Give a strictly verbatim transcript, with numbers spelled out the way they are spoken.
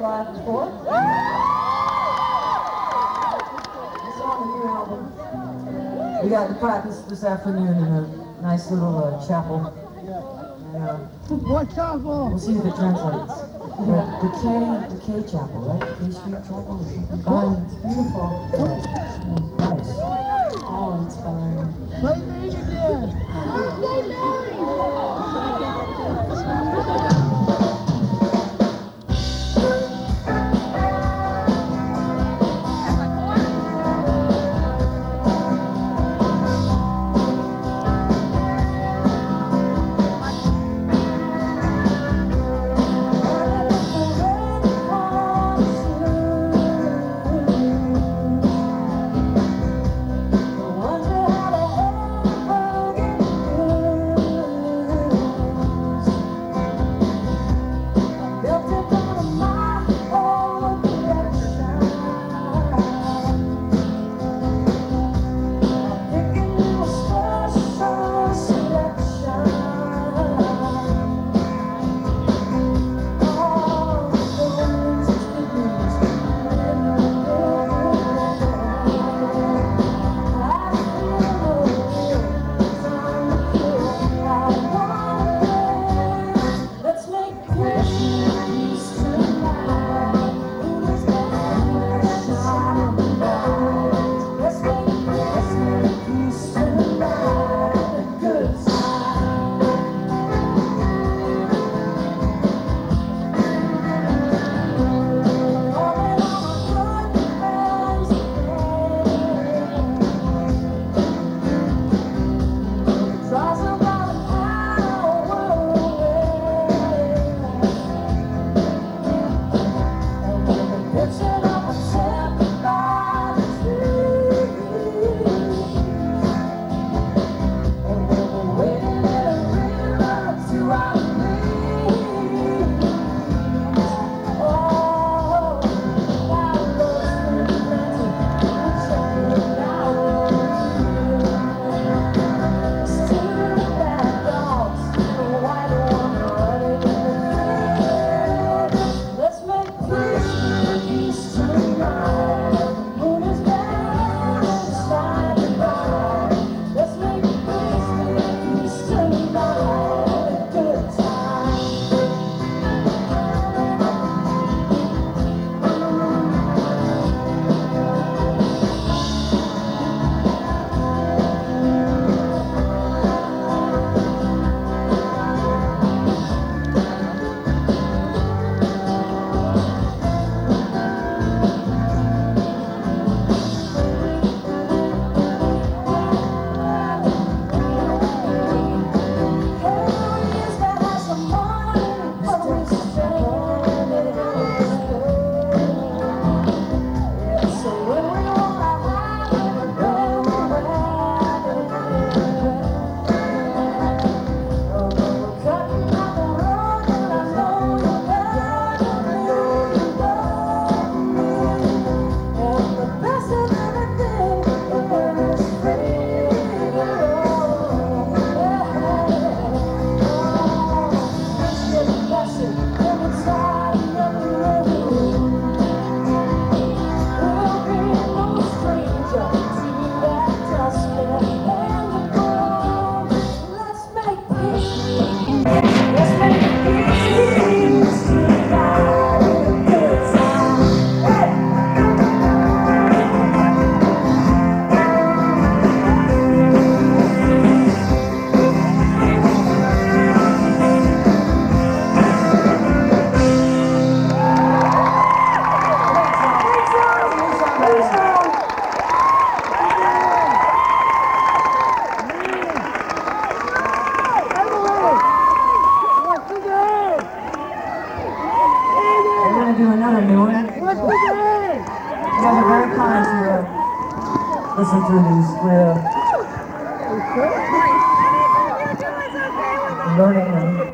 live before. It's on the new album. We got to practice this afternoon in a nice little uh, chapel. And, uh, what chapel? We'll see if it translates. The, the K, the K Chapel, right? K Street Chapel. Oh, it's beautiful. Yeah. Nice. Oh, inspiring. Play me again. Do another new one. You guys are very kind to uh, listen to these. We're uh, learning them.